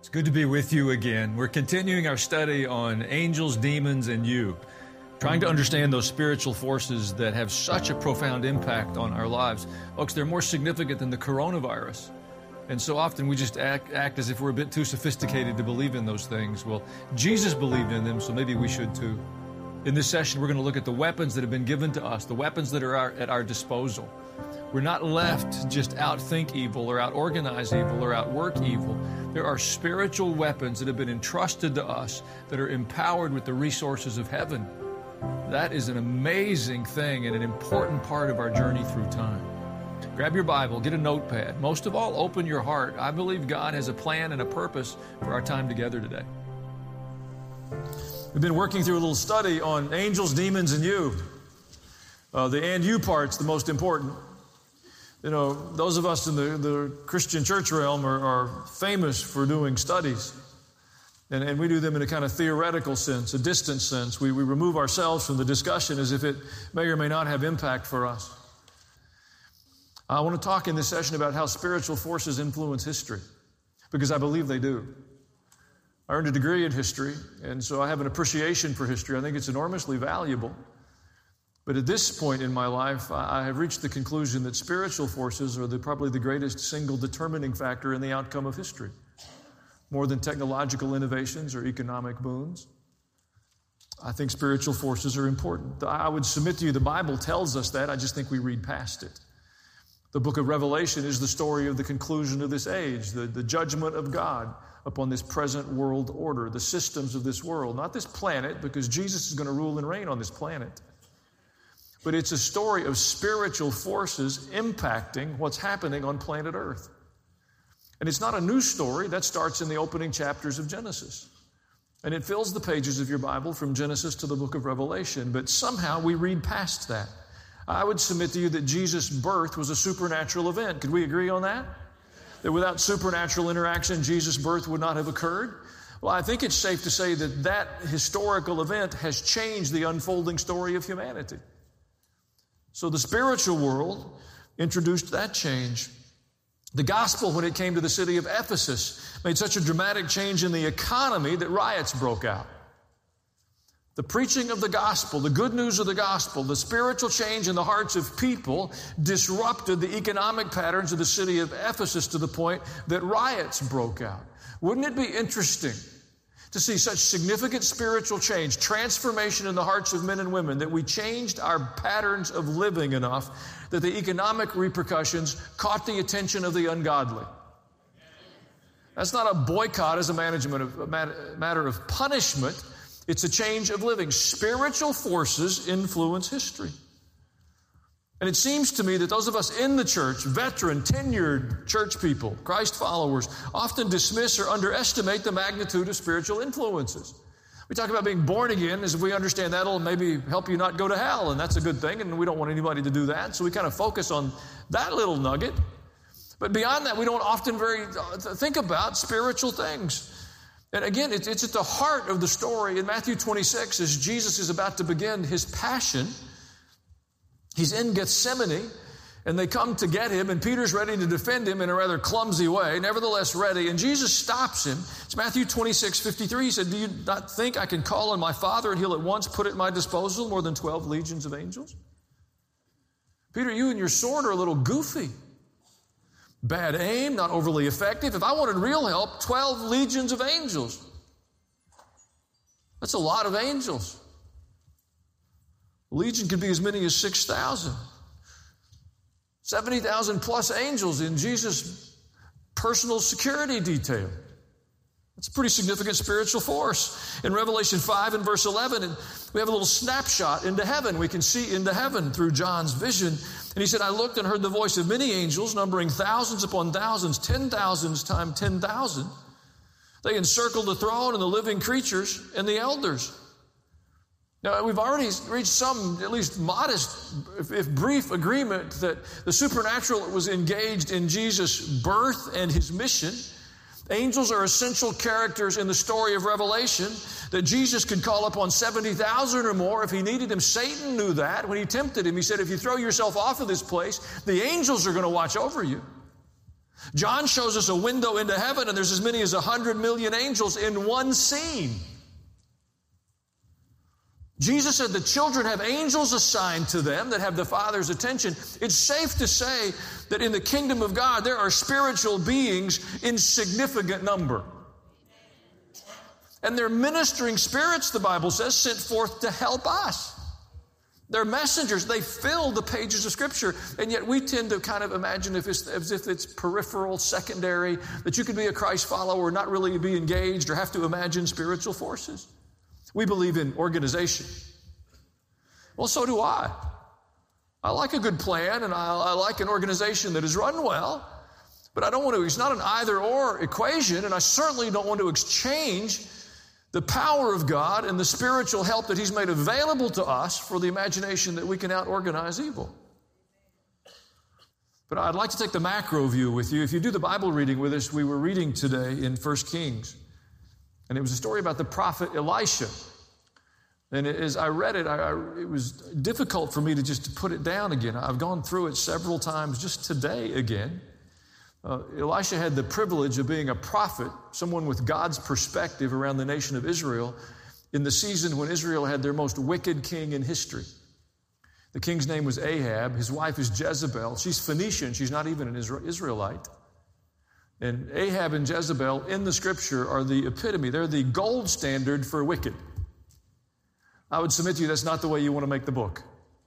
It's good to be with you again. We're continuing our study on angels, demons, and you, trying to understand those spiritual forces that have such a profound impact on our lives. Folks, they're more significant than the coronavirus. And so often we just act as if we're a bit too sophisticated to believe in those things. Well, Jesus believed in them, so maybe we should too. In this session, we're going to look at the weapons that have been given to us, the weapons that are at our disposal. We're not left to just outthink evil or out-organize evil or outwork evil. There are spiritual weapons that have been entrusted to us that are empowered with the resources of heaven. That is an amazing thing and an important part of our journey through time. Grab your Bible, get a notepad. Most of all, open your heart. I believe God has a plan and a purpose for our time together today. We've been working through a little study on angels, demons, and you. The and you part's the most important. You know, those of us in the Christian church realm are famous for doing studies. And we do them in a kind of theoretical sense, a distant sense. We remove ourselves from the discussion as if it may or may not have impact for us. I want to talk in this session about how spiritual forces influence history, because I believe they do. I earned a degree in history, and so I have an appreciation for history. I think it's enormously valuable. But at this point in my life, I have reached the conclusion that spiritual forces are probably the greatest single determining factor in the outcome of history, more than technological innovations or economic boons. I think spiritual forces are important. I would submit to you the Bible tells us that. I just think we read past it. The book of Revelation is the story of the conclusion of this age, the judgment of God upon this present world order, the systems of this world, not this planet, because Jesus is going to rule and reign on this planet. But it's a story of spiritual forces impacting what's happening on planet Earth. And it's not a new story. That starts in the opening chapters of Genesis. And it fills the pages of your Bible from Genesis to the book of Revelation. But somehow we read past that. I would submit to you that Jesus' birth was a supernatural event. Could we agree on that? That without supernatural interaction, Jesus' birth would not have occurred? Well, I think it's safe to say that that historical event has changed the unfolding story of humanity. So the spiritual world introduced that change. The gospel, when it came to the city of Ephesus, made such a dramatic change in the economy that riots broke out. The preaching of the gospel, the good news of the gospel, the spiritual change in the hearts of people disrupted the economic patterns of the city of Ephesus to the point that riots broke out. Wouldn't it be interesting to see such significant spiritual change, transformation in the hearts of men and women, that we changed our patterns of living enough that the economic repercussions caught the attention of the ungodly? That's not a boycott as a matter of punishment. It's a change of living. Spiritual forces influence history. And it seems to me that those of us in the church, veteran, tenured church people, Christ followers, often dismiss or underestimate the magnitude of spiritual influences. We talk about being born again as if we understand that'll maybe help you not go to hell, and that's a good thing, and we don't want anybody to do that, so we kind of focus on that little nugget. But beyond that, we don't often think about spiritual things. And again, it's at the heart of the story in Matthew 26 as Jesus is about to begin his passion. He's in Gethsemane, and they come to get him, and Peter's ready to defend him in a rather clumsy way, nevertheless ready, and Jesus stops him. It's Matthew 26:53. He said, "Do you not think I can call on my Father, and he'll at once put at my disposal more than 12 legions of angels?" Peter, you and your sword are a little goofy. Bad aim, not overly effective. If I wanted real help, 12 legions of angels. That's a lot of angels. A legion could be as many as 6,000. 70,000 plus angels in Jesus' personal security detail. That's a pretty significant spiritual force. In Revelation 5 and verse 11, we have a little snapshot into heaven. We can see into heaven through John's vision. And he said, "I looked and heard the voice of many angels, numbering thousands upon thousands, 10,000s times 10,000. They encircled the throne and the living creatures and the elders." Now, we've already reached some, at least modest, if brief, agreement that the supernatural was engaged in Jesus' birth and his mission. Angels are essential characters in the story of Revelation, that Jesus could call upon 70,000 or more if he needed them. Satan knew that. When he tempted him, he said, "If you throw yourself off of this place, the angels are going to watch over you." John shows us a window into heaven, and there's as many as 100 million angels in one scene. Jesus said the children have angels assigned to them that have the Father's attention. It's safe to say that in the kingdom of God, there are spiritual beings in significant number. And they're ministering spirits, the Bible says, sent forth to help us. They're messengers. They fill the pages of Scripture. And yet we tend to kind of imagine as if it's peripheral, secondary, that you could be a Christ follower, not really be engaged, or have to imagine spiritual forces. We believe in organization. Well, so do I. I like a good plan, and I like an organization that is run well, but I don't want to, it's not an either-or equation, and I certainly don't want to exchange the power of God and the spiritual help that He's made available to us for the imagination that we can out-organize evil. But I'd like to take the macro view with you. If you do the Bible reading with us, we were reading today in 1 Kings. And it was a story about the prophet Elisha. And as I read it, it was difficult for me to just put it down again. I've gone through it several times just today again. Elisha had the privilege of being a prophet, someone with God's perspective around the nation of Israel in the season when Israel had their most wicked king in history. The king's name was Ahab. His wife is Jezebel. She's Phoenician. She's not even an Israelite. And Ahab and Jezebel in the Scripture are the epitome. They're the gold standard for wicked. I would submit to you that's not the way you want to make the book.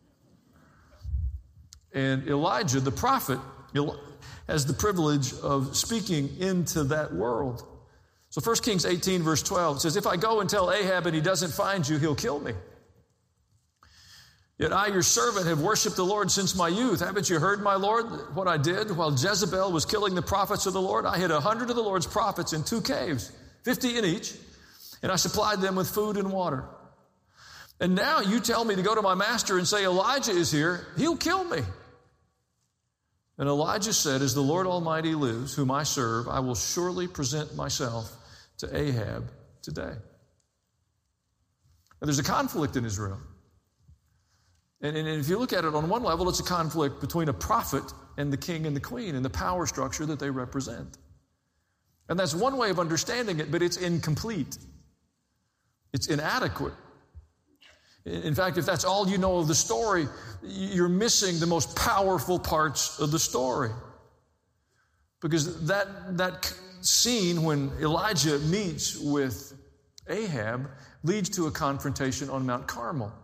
And Elijah, the prophet, has the privilege of speaking into that world. So 1 Kings 18, verse 12 says, "If I go and tell Ahab and he doesn't find you, he'll kill me. Yet I, your servant, have worshiped the Lord since my youth. Haven't you heard, my Lord, what I did while Jezebel was killing the prophets of the Lord? I hid 100 of the Lord's prophets in 2 caves, 50 in each, and I supplied them with food and water. And now you tell me to go to my master and say, Elijah is here. He'll kill me." And Elijah said, "As the Lord Almighty lives, whom I serve, I will surely present myself to Ahab today." And there's a conflict in Israel. And if you look at it on one level, it's a conflict between a prophet and the king and the queen and the power structure that they represent. And that's one way of understanding it, but it's incomplete. It's inadequate. In fact, if that's all you know of the story, you're missing the most powerful parts of the story. Because that scene when Elijah meets with Ahab leads to a confrontation on Mount Carmel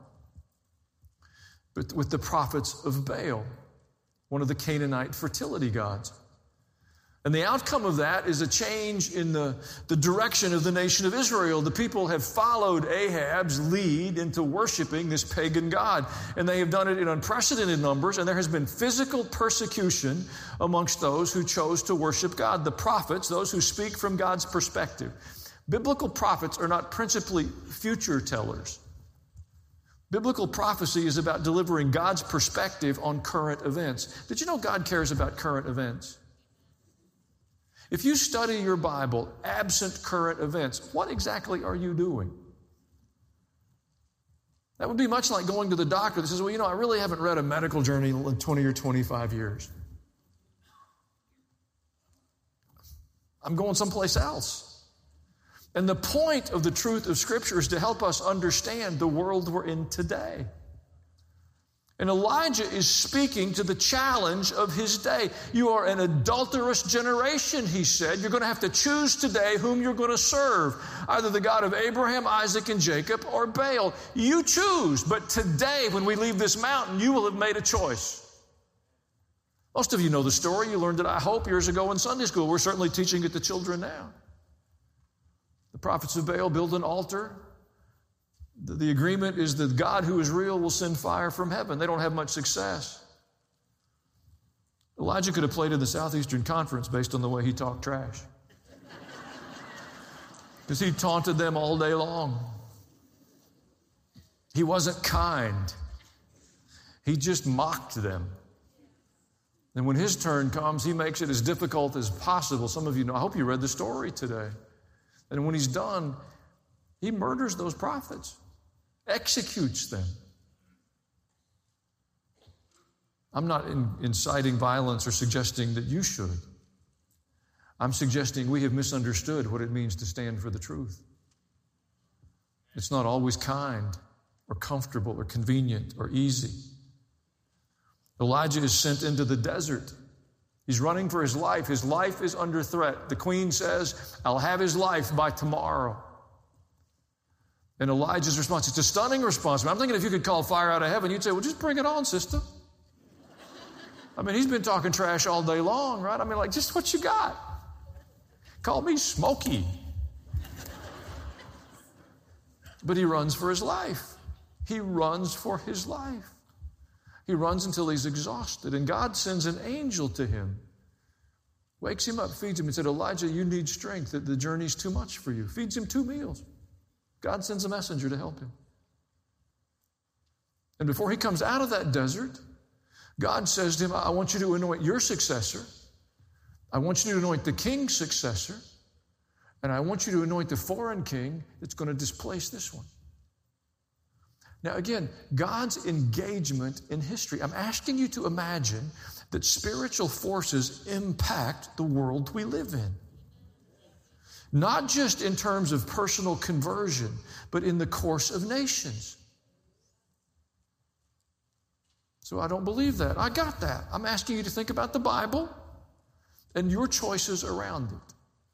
with the prophets of Baal, one of the Canaanite fertility gods. And the outcome of that is a change in the direction of the nation of Israel. The people have followed Ahab's lead into worshiping this pagan god. And they have done it in unprecedented numbers, and there has been physical persecution amongst those who chose to worship God. The prophets, those who speak from God's perspective. Biblical prophets are not principally future tellers. Biblical prophecy is about delivering God's perspective on current events. Did you know God cares about current events? If you study your Bible absent current events, what exactly are you doing? That would be much like going to the doctor that says, "Well, I really haven't read a medical journal in 20 or 25 years. I'm going someplace else." And the point of the truth of Scripture is to help us understand the world we're in today. And Elijah is speaking to the challenge of his day. You are an adulterous generation, he said. You're going to have to choose today whom you're going to serve. Either the God of Abraham, Isaac, and Jacob, or Baal. You choose. But today, when we leave this mountain, you will have made a choice. Most of you know the story. You learned it, I hope, years ago in Sunday school. We're certainly teaching it to children now. The prophets of Baal build an altar. The agreement is that God, who is real, will send fire from heaven. They don't have much success. Elijah could have played in the Southeastern Conference based on the way he talked trash. Because he taunted them all day long. He wasn't kind. He just mocked them. And when his turn comes, he makes it as difficult as possible. Some of you know, I hope you read the story today. And when he's done, he murders those prophets, executes them. I'm not inciting violence or suggesting that you should. I'm suggesting we have misunderstood what it means to stand for the truth. It's not always kind or comfortable or convenient or easy. Elijah is sent into the desert. He's running for his life. His life is under threat. The queen says, I'll have his life by tomorrow. And Elijah's response, it's a stunning response. I'm thinking if you could call fire out of heaven, you'd say, well, just bring it on, sister. I mean, he's been talking trash all day long, right? I mean, like, just what you got? Call me Smokey. But he runs for his life. He runs for his life. He runs until he's exhausted. And God sends an angel to him, wakes him up, feeds him, and said, Elijah, you need strength. The journey's too much for you. Feeds him 2 meals. God sends a messenger to help him. And before he comes out of that desert, God says to him, I want you to anoint your successor. I want you to anoint the king's successor. And I want you to anoint the foreign king that's going to displace this one. Now again, God's engagement in history. I'm asking you to imagine that spiritual forces impact the world we live in. Not just in terms of personal conversion, but in the course of nations. So I don't believe that. I got that. I'm asking you to think about the Bible and your choices around it.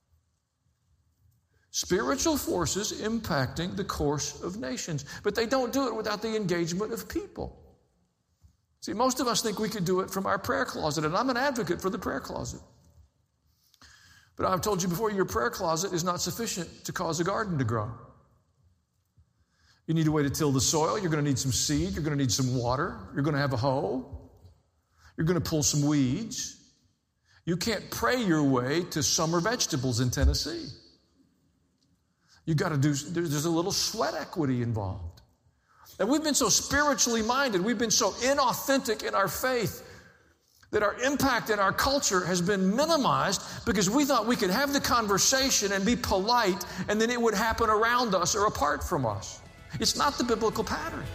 Spiritual forces impacting the course of nations. But they don't do it without the engagement of people. See, most of us think we could do it from our prayer closet, and I'm an advocate for the prayer closet. But I've told you before, your prayer closet is not sufficient to cause a garden to grow. You need a way to till the soil. You're going to need some seed. You're going to need some water. You're going to have a hoe. You're going to pull some weeds. You can't pray your way to summer vegetables in Tennessee. You got to do, there's a little sweat equity involved. And we've been so spiritually minded. We've been so inauthentic in our faith that our impact in our culture has been minimized because we thought we could have the conversation and be polite and then it would happen around us or apart from us. It's not the biblical pattern.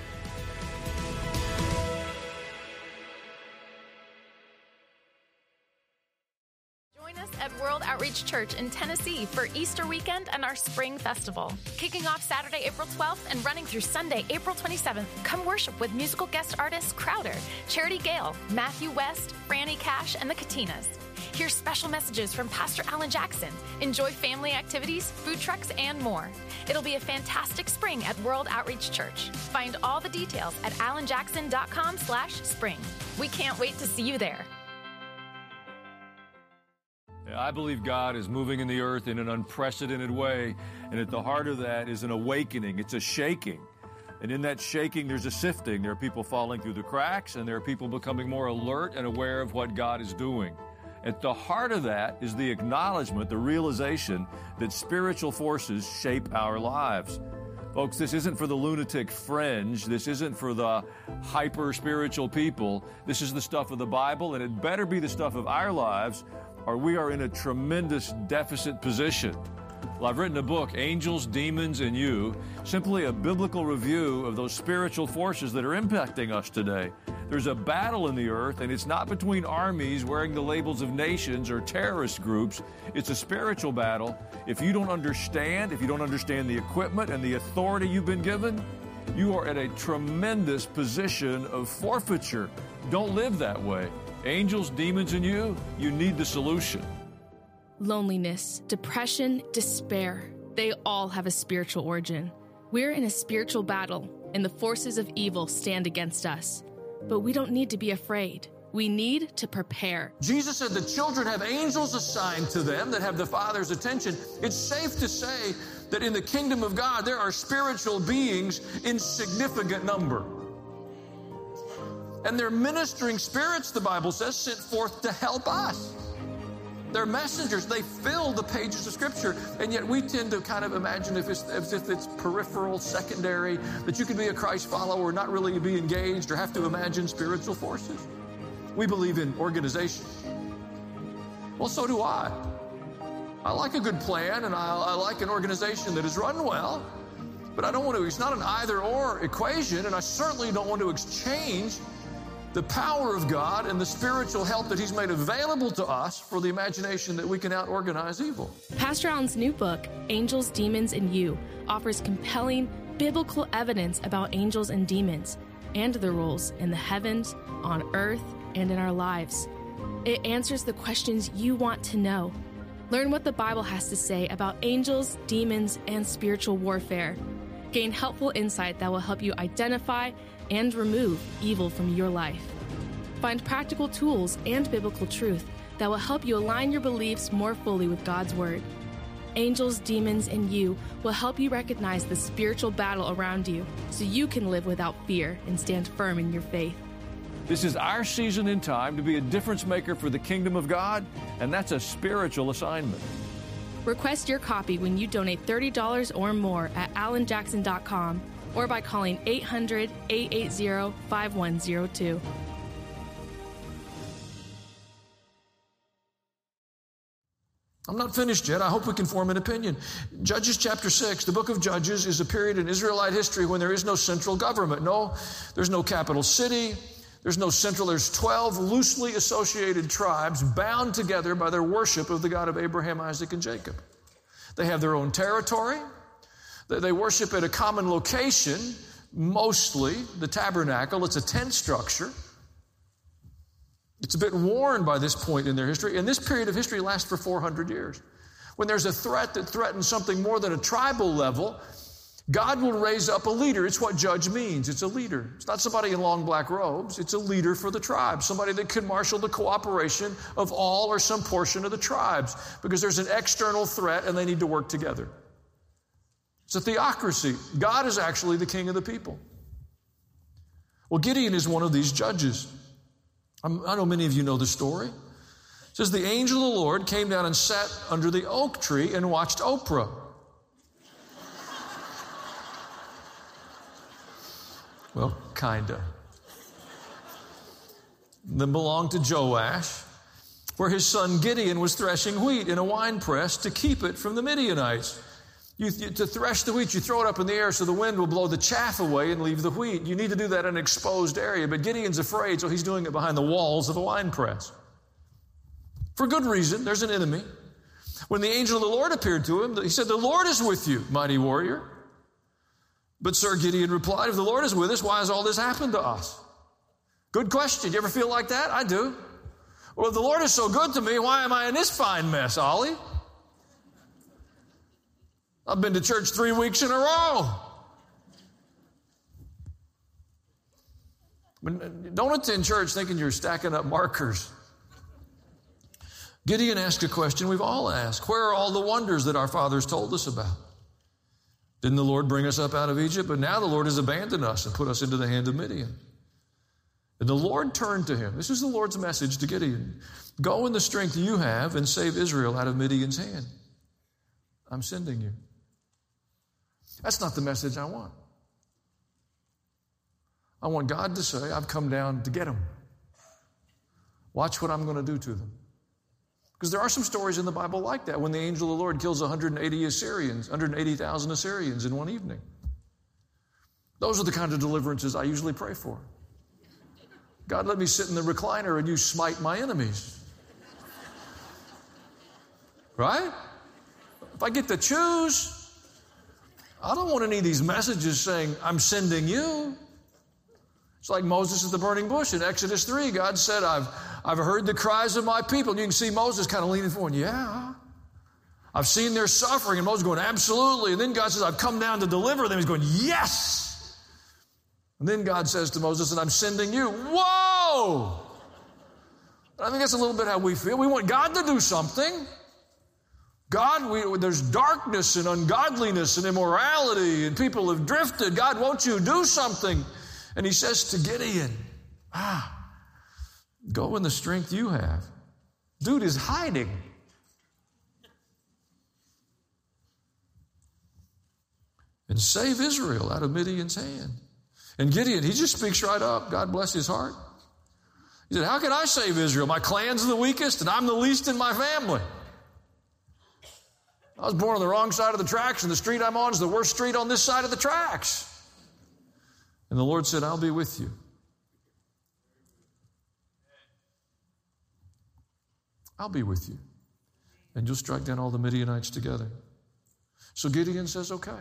Join us at World Outreach Church in Tennessee for Easter weekend and our Spring Festival. Kicking off Saturday, April 12th and running through Sunday, April 27th, come worship with musical guest artists Crowder, Charity Gale, Matthew West, Franny Cash, and the Katinas. Hear special messages from Pastor Alan Jackson. Enjoy family activities, food trucks, and more. It'll be a fantastic spring at World Outreach Church. Find all the details at alanjackson.com/spring. We can't wait to see you there. I believe God is moving in the earth in an unprecedented way, and at the heart of that is an awakening. It's a shaking. And in that shaking, there's a sifting. There are people falling through the cracks, and there are people becoming more alert and aware of what God is doing. At the heart of that is the acknowledgement, the realization that spiritual forces shape our lives. Folks, this isn't for the lunatic fringe. This isn't for the hyper-spiritual people. This is the stuff of the Bible, and it better be the stuff of our lives, or we are in a tremendous deficit position. Well, I've written a book, Angels, Demons, and You, simply a biblical review of those spiritual forces that are impacting us today. There's a battle in the earth, and it's not between armies wearing the labels of nations or terrorist groups. It's a spiritual battle. If you don't understand the equipment and the authority you've been given, you are at a tremendous position of forfeiture. Don't live that way. Angels, demons, and you need the solution. Loneliness, depression, despair, they all have a spiritual origin. We're in a spiritual battle, and the forces of evil stand against us. But we don't need to be afraid. We need to prepare. Jesus said the children have angels assigned to them that have the Father's attention. It's safe to say that in the kingdom of God, there are spiritual beings in significant number. And they're ministering spirits, the Bible says, sent forth to help us. They're messengers. They fill the pages of Scripture. And yet we tend to kind of imagine as if it's peripheral, secondary, that you can be a Christ follower, not really be engaged, or have to imagine spiritual forces. We believe in organization. Well, so do I. I like a good plan, and I like an organization that is run well. But I don't want to, it's not an either-or equation, and I certainly don't want to exchange the power of God and the spiritual help that He's made available to us for the imagination that we can out-organize evil. Pastor Allen's new book, Angels, Demons, and You, offers compelling biblical evidence about angels and demons and their roles in the heavens, on earth, and in our lives. It answers the questions you want to know. Learn what the Bible has to say about angels, demons, and spiritual warfare. Gain helpful insight that will help you identify and remove evil from your life. Find practical tools and biblical truth that will help you align your beliefs more fully with God's Word. Angels, Demons, and You will help you recognize the spiritual battle around you so you can live without fear and stand firm in your faith. This is our season and time to be a difference maker for the kingdom of God, and that's a spiritual assignment. Request your copy when you donate $30 or more at allenjackson.com or by calling 800-880-5102. I'm not finished yet. I hope we can form an opinion. Judges chapter 6, the book of Judges, is a period in Israelite history when there is no central government. No, there's no capital city. There's 12 loosely associated tribes bound together by their worship of the God of Abraham, Isaac, and Jacob. They have their own territory. They worship at a common location, mostly the tabernacle. It's a tent structure. It's a bit worn by this point in their history, and this period of history lasts for 400 years. When there's a threat that threatens something more than a tribal level, God will raise up a leader. It's what judge means. It's a leader. It's not somebody in long black robes. It's a leader for the tribe, somebody that can marshal the cooperation of all or some portion of the tribes, because there's an external threat and they need to work together. It's a theocracy. God is actually the king of the people. Well, Gideon is one of these judges. I know many of you know the story. It says, the angel of the Lord came down and sat under the oak tree and watched Oprah. Well, kinda. Then belonged to Joash, where his son Gideon was threshing wheat in a winepress to keep it from the Midianites. To thresh the wheat, you throw it up in the air so the wind will blow the chaff away and leave the wheat. You need to do that in an exposed area, but Gideon's afraid, so he's doing it behind the walls of the winepress. For good reason, there's an enemy. When the angel of the Lord appeared to him, he said, the Lord is with you, mighty warrior. But Sir Gideon replied, if the Lord is with us, why has all this happened to us? Good question. You ever feel like that? I do. Well, if the Lord is so good to me, why am I in this fine mess, Ollie? I've been to church 3 weeks in a row. Don't attend church thinking you're stacking up markers. Gideon asked a question we've all asked. Where are all the wonders that our fathers told us about? Didn't the Lord bring us up out of Egypt? But now the Lord has abandoned us and put us into the hand of Midian. And the Lord turned to him. This is the Lord's message to Gideon. Go in the strength you have and save Israel out of Midian's hand. I'm sending you. That's not the message I want. I want God to say, I've come down to get them. Watch what I'm going to do to them. Because there are some stories in the Bible like that, when the angel of the Lord kills 180,000 Assyrians in one evening. Those are the kind of deliverances I usually pray for. God, let me sit in the recliner and you smite my enemies. Right? If I get to choose, I don't want any of these messages saying, I'm sending you. It's like Moses at the burning bush in Exodus 3. God said, I've heard the cries of my people. And you can see Moses kind of leaning forward. Yeah. I've seen their suffering. And Moses going, absolutely. And then God says, I've come down to deliver them. He's going, yes. And then God says to Moses, and I'm sending you. Whoa! I think that's a little bit how we feel. We want God to do something. God, there's darkness and ungodliness and immorality, and people have drifted. God, won't you do something? And he says to Gideon, go in the strength you have. Dude is hiding. And save Israel out of Midian's hand. And Gideon, he just speaks right up. God bless his heart. He said, how can I save Israel? My clan's the weakest, and I'm the least in my family. I was born on the wrong side of the tracks, and the street I'm on is the worst street on this side of the tracks. And the Lord said, I'll be with you. I'll be with you. And you'll strike down all the Midianites together. So Gideon says, okay.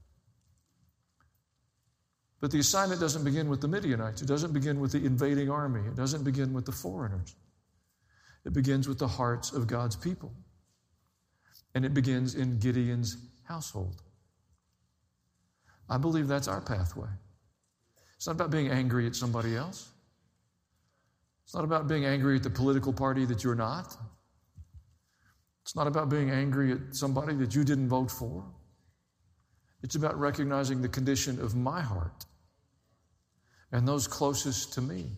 But the assignment doesn't begin with the Midianites. It doesn't begin with the invading army. It doesn't begin with the foreigners. It begins with the hearts of God's people. And it begins in Gideon's household. I believe that's our pathway. It's not about being angry at somebody else. It's not about being angry at the political party that you're not. It's not about being angry at somebody that you didn't vote for. It's about recognizing the condition of my heart and those closest to me.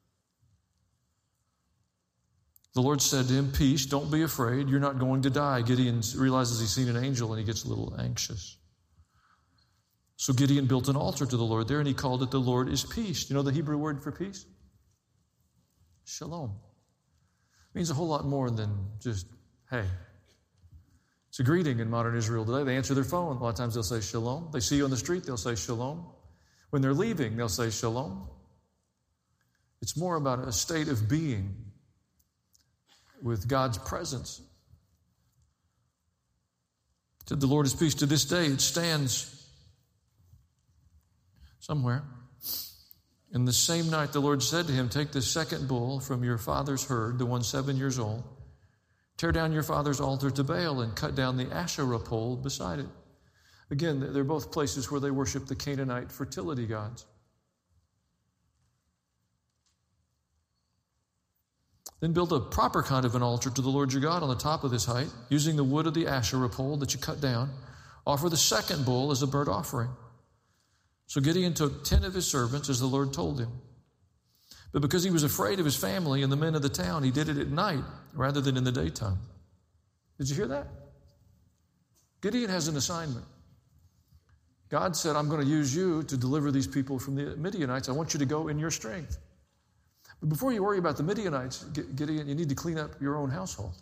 The Lord said to him, peace, don't be afraid. You're not going to die. Gideon realizes he's seen an angel and he gets a little anxious. So Gideon built an altar to the Lord there and he called it the Lord is peace. You know the Hebrew word for peace? Shalom. It means a whole lot more than just, hey. It's a greeting in modern Israel today. They answer their phone. A lot of times they'll say shalom. They see you on the street, they'll say shalom. When they're leaving, they'll say shalom. It's more about a state of being with God's presence. To the Lord is peace. To this day, it stands somewhere. In the same night, the Lord said to him, take the second bull from your father's herd, the one 7 years old, tear down your father's altar to Baal and cut down the Asherah pole beside it. Again, they're both places where they worship the Canaanite fertility gods. Then build a proper kind of an altar to the Lord your God on the top of this height, using the wood of the Asherah pole that you cut down. Offer the second bull as a burnt offering. So Gideon took 10 of his servants as the Lord told him. But because he was afraid of his family and the men of the town, he did it at night rather than in the daytime. Did you hear that? Gideon has an assignment. God said, I'm going to use you to deliver these people from the Midianites. I want you to go in your strength. But before you worry about the Midianites, Gideon, you need to clean up your own household.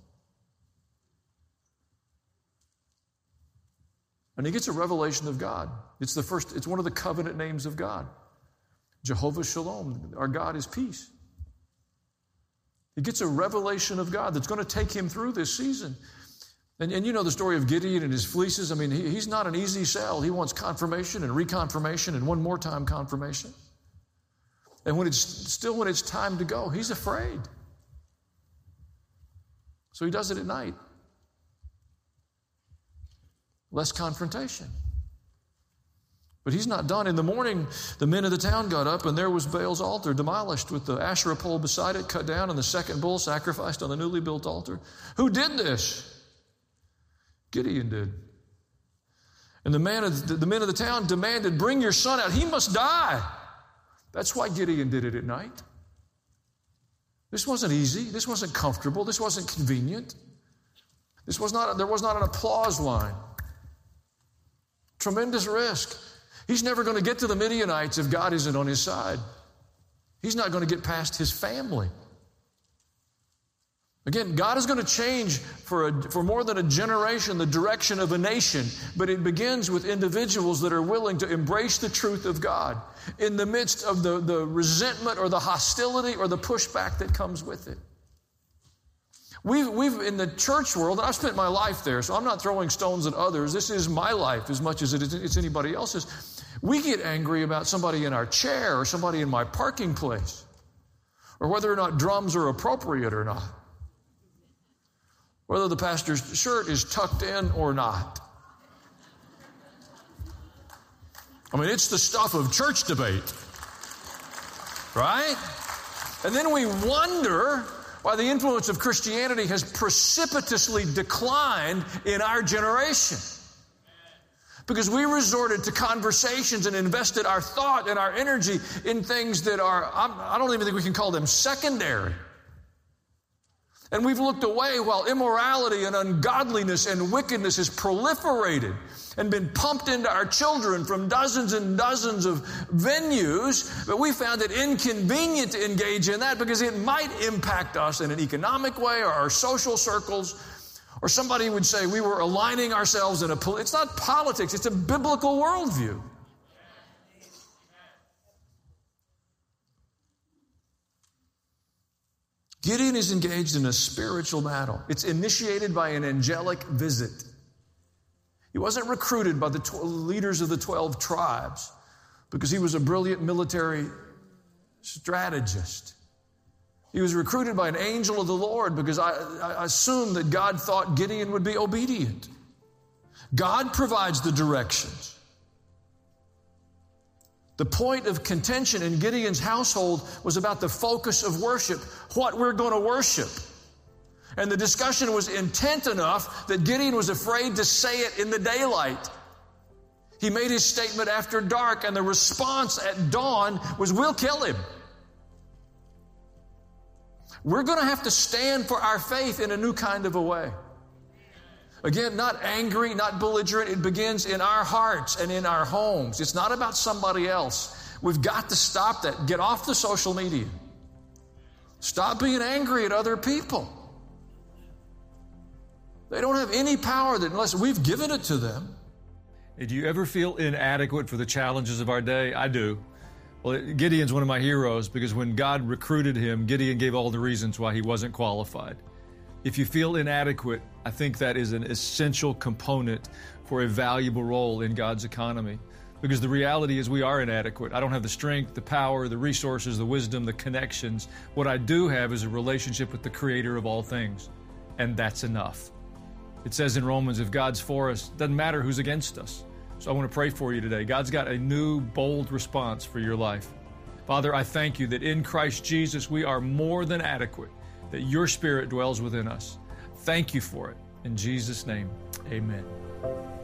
And he gets a revelation of God. It's one of the covenant names of God. Jehovah Shalom, our God is peace. He gets a revelation of God that's going to take him through this season. And you know the story of Gideon and his fleeces. I mean, he's not an easy sell. He wants confirmation and reconfirmation and one more time confirmation. And when it's time to go, he's afraid. So he does it at night. Less confrontation. But he's not done. In the morning, the men of the town got up, and there was Baal's altar demolished with the Asherah pole beside it, cut down, and the second bull sacrificed on the newly built altar. Who did this? Gideon did. And the men of the town demanded, bring your son out. He must die. That's why Gideon did it at night. This wasn't easy. This wasn't comfortable. This wasn't convenient. There was not an applause line. Tremendous risk. He's never going to get to the Midianites if God isn't on his side. He's not going to get past his family. Again, God is going to change for more than a generation the direction of a nation, but it begins with individuals that are willing to embrace the truth of God in the midst of the resentment or the hostility or the pushback that comes with it. We've in the church world, and I've spent my life there, so I'm not throwing stones at others. This is my life as much as it's anybody else's. We get angry about somebody in our chair or somebody in my parking place, or whether or not drums are appropriate or not, whether the pastor's shirt is tucked in or not. I mean, it's the stuff of church debate, right? And then we wonder why the influence of Christianity has precipitously declined in our generation. Because we resorted to conversations and invested our thought and our energy in things that I don't even think we can call them secondary. And we've looked away while immorality and ungodliness and wickedness has proliferated and been pumped into our children from dozens and dozens of venues, but we found it inconvenient to engage in that because it might impact us in an economic way or our social circles, or somebody would say we were aligning ourselves in it's not politics, it's a biblical worldview. Gideon is engaged in a spiritual battle. It's initiated by an angelic visit. He wasn't recruited by the leaders of the 12 tribes because he was a brilliant military strategist. He was recruited by an angel of the Lord because I assume that God thought Gideon would be obedient. God provides the directions. The point of contention in Gideon's household was about the focus of worship, what we're going to worship. And the discussion was intent enough that Gideon was afraid to say it in the daylight. He made his statement after dark, and the response at dawn was, we'll kill him. We're going to have to stand for our faith in a new kind of a way. Again, not angry, not belligerent. It begins in our hearts and in our homes. It's not about somebody else. We've got to stop that. Get off the social media. Stop being angry at other people. They don't have any power unless we've given it to them. Do you ever feel inadequate for the challenges of our day? I do. Well, Gideon's one of my heroes because when God recruited him, Gideon gave all the reasons why he wasn't qualified. If you feel inadequate, I think that is an essential component for a valuable role in God's economy. Because the reality is we are inadequate. I don't have the strength, the power, the resources, the wisdom, the connections. What I do have is a relationship with the Creator of all things. And that's enough. It says in Romans, if God's for us, it doesn't matter who's against us. So I want to pray for you today. God's got a new, bold response for your life. Father, I thank you that in Christ Jesus we are more than adequate, that your Spirit dwells within us. Thank you for it. In Jesus' name, amen.